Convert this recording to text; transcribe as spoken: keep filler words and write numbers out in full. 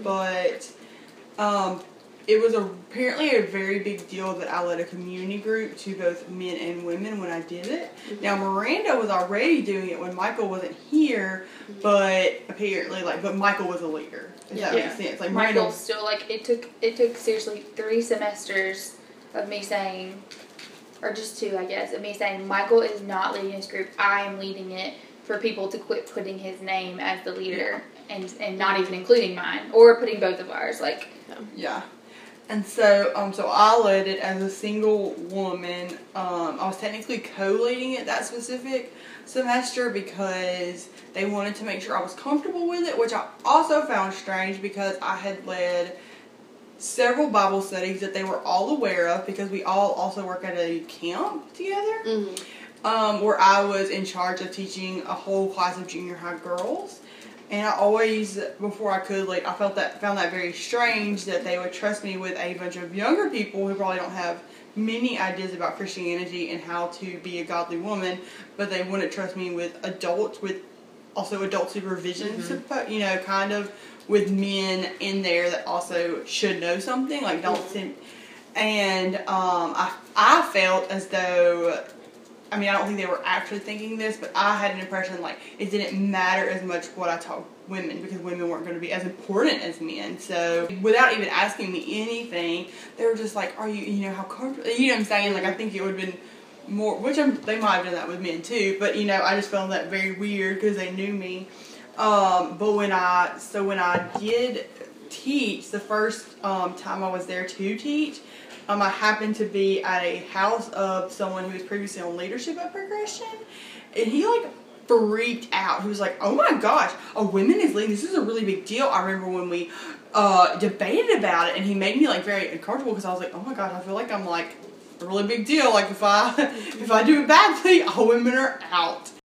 but um, it was a, apparently a very big deal that I led a community group to both men and women when I did it. Mm-hmm. Now, Miranda was already doing it when Michael wasn't here, mm-hmm. but apparently, like, but Michael was a leader. If yeah. that makes sense. Like, Michael still, like, it took, it took seriously three semesters of me saying, or just two, I guess, of me saying, Michael is not leading this group, I am leading it, for people to quit putting his name as the leader, yeah. and, and not even including mine, or putting both of ours, like. Yeah. And so, um, so I led it as a single woman. Um, I was technically co-leading it that specific semester because they wanted to make sure I was comfortable with it, which I also found strange because I had led several Bible studies that they were all aware of because we all also work at a camp together, mm-hmm. um, where I was in charge of teaching a whole class of junior high girls. And I always, before I could, like, I felt that, found that very strange that they would trust me with a bunch of younger people who probably don't have many ideas about Christianity and how to be a godly woman, but they wouldn't trust me with adults, with also adult supervision, mm-hmm. you know, kind of with men in there that also should know something, like don't mm-hmm. sim- and um, I, I felt as though, I mean, I don't think they were actually thinking this, but I had an impression like it didn't matter as much what I taught women because women weren't going to be as important as men. So without even asking me anything, they were just like, are you, you know, how comfortable, you know what I'm saying? Like, I think it would have been more, which I'm, they might have done that with men too, but, you know, I just found that very weird because they knew me. Um, but when I, so when I did teach, the first um, time I was there to teach, Um, I happened to be at a house of someone who was previously on leadership at Progression, and he, like, freaked out. He was like, oh my gosh, a woman is leading, this is a really big deal. I remember when we uh, debated about it, and he made me, like, very uncomfortable, because I was like, oh my gosh, I feel like I'm, like, a really big deal. Like, if I, if I do it badly, all women are out.